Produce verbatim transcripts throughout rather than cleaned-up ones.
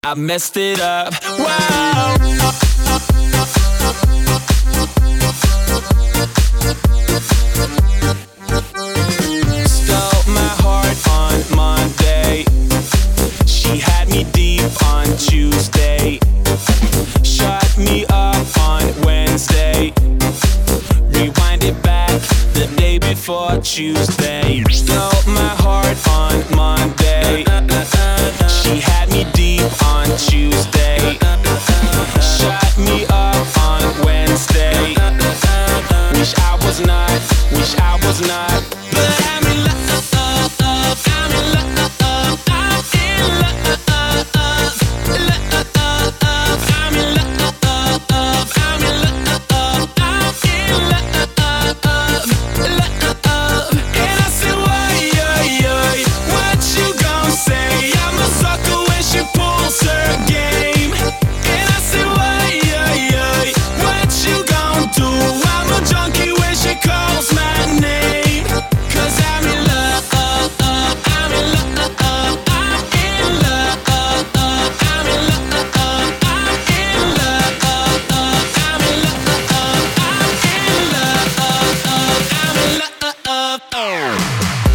I messed it up. Wow. Stole my heart on Monday. She had me deep on Tuesday. Shut me up on Wednesday. Rewind it back the day before Tuesday. Stole my heart on Monday. She had me deep on Tuesday. Shut me up on Wednesday. Wish I was not, wish I was not. But I'm in love, I'm in love, I'm in love, love, I'm in love, I'm in love, I'm in love, love. And I said, why, yo, yo, what you gon' say? I'm a sucker when she pulls her game. And I said, why, yo, yo, what you gon' do? I'm a junkie when she calls my name. Cause I'm in love, I'm in love, I'm in love, I'm in love, I'm in love, I'm in love, I'm in love, I'm in love.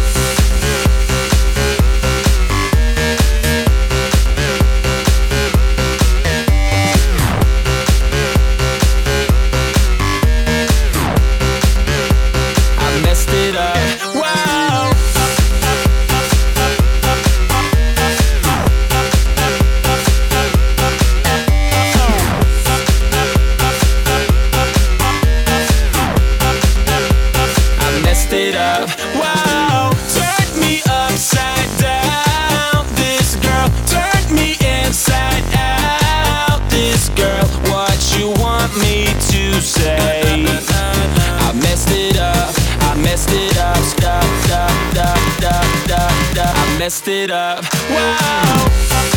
I messed it up. Wow. I messed it up. Wow. Turned me upside down. This girl turned me inside out. This girl, what you want me to say? I messed it up. I messed it up. Stop, stop, stop, stop, stop, stop. I messed it up. Wow.